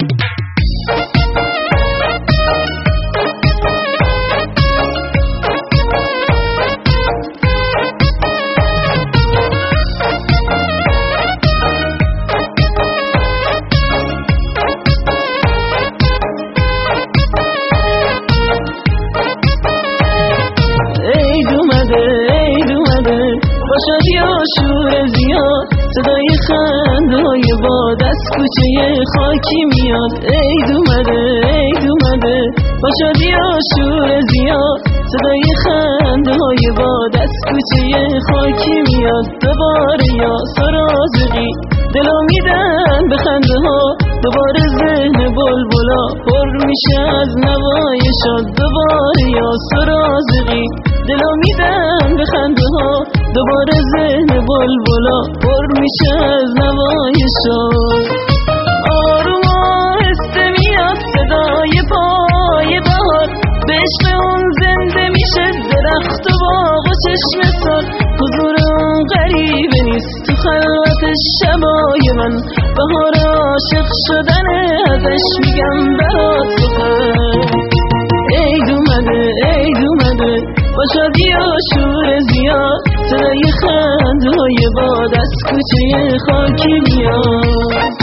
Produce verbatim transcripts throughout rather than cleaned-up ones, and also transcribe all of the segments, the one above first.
شادی و شور زیاد صدای خنده‌های باد از کوچه خاکی میاد. عید اومده عید اومده با شادی و شور زیاد صدای خنده‌های باد از کوچه خاکی میاد. دوباره یا سرازقی دلو میدن به خنده ها، دوباره ذهن بلبلا پر میشه از نوای شاد. دوباره یا سرازقی دلو میدن به خنده ها، دوباره ذهن بلبلا پر میشه از نوای شاد. آروم آهسته میاد صدای پای بهار، به عشق اون زنده میشه درخت و باغ و چشم سال. حضور اون غریبه نیست تو خلوت شبای من، بهار عاشق شدنه ازش میگم برات سخن. عید اومده عید اومده با شادی و شور زیاد صدای خنده‌های باد از کوچه خاکی میاد.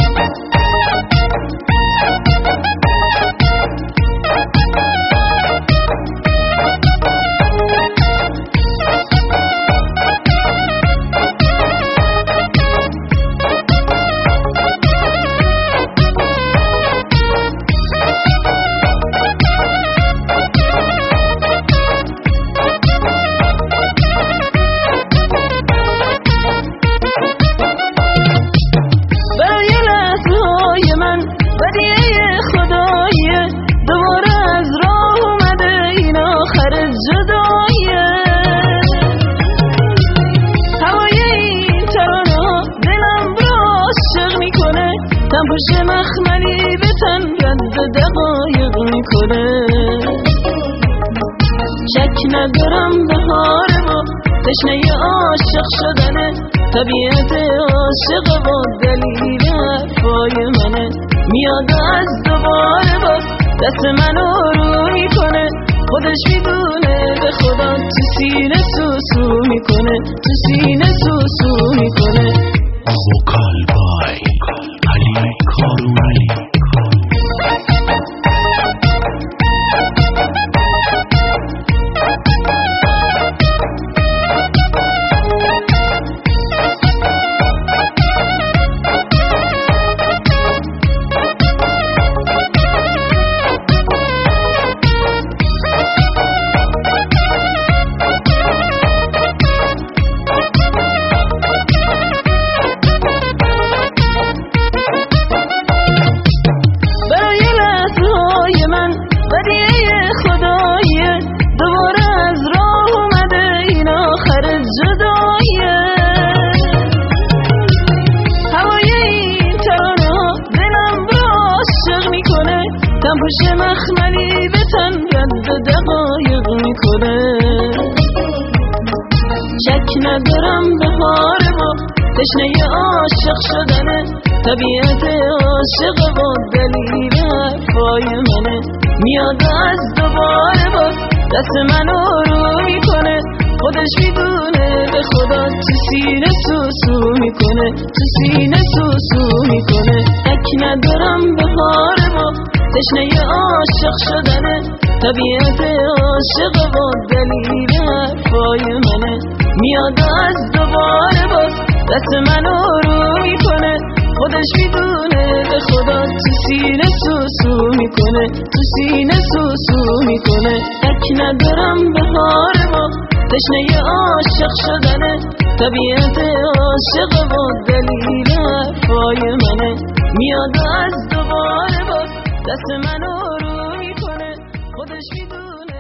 پشت مخملی به تن رد دقایق میکنه. شک ندارم بهار با تشنه عاشق شدنه، طبیعت عاشق با دلیل حرفای منه. میاد از دوباره باز دست منو رو میکنه، خودش میدونه به خدا تو سینه سوسو میکنه، تو سینه سوسو میکنه. وکال بای علی کارونی. پشت مخملی به تن رد دقایق میکنه. شک ندارم بهار با تشنه عاشق شدنه، طبیعت عاشق با دلیل حرفای منه. میاد از دوباره باز دست منو رو میکنه، خودش میدونه به خدا تو سینه سوسو میکنه، تو سینه سوسو میکنه. شک ندارم بهار با تشنه عاشق شدنه، طبیعت عاشق با دلیل حرفای منه. میاد از دوباره باز دست منو رو میکنه، خودش میدونه به خدا تو سینه سوسو میکنه، تو سینه سوسو میکنه. شک ندارم بهار با تشنه عاشق شدنه، طبیعت عاشق با دلیل حرفای منه. میاد از دوباره باز دست منو رو میکنه، خودش میدونه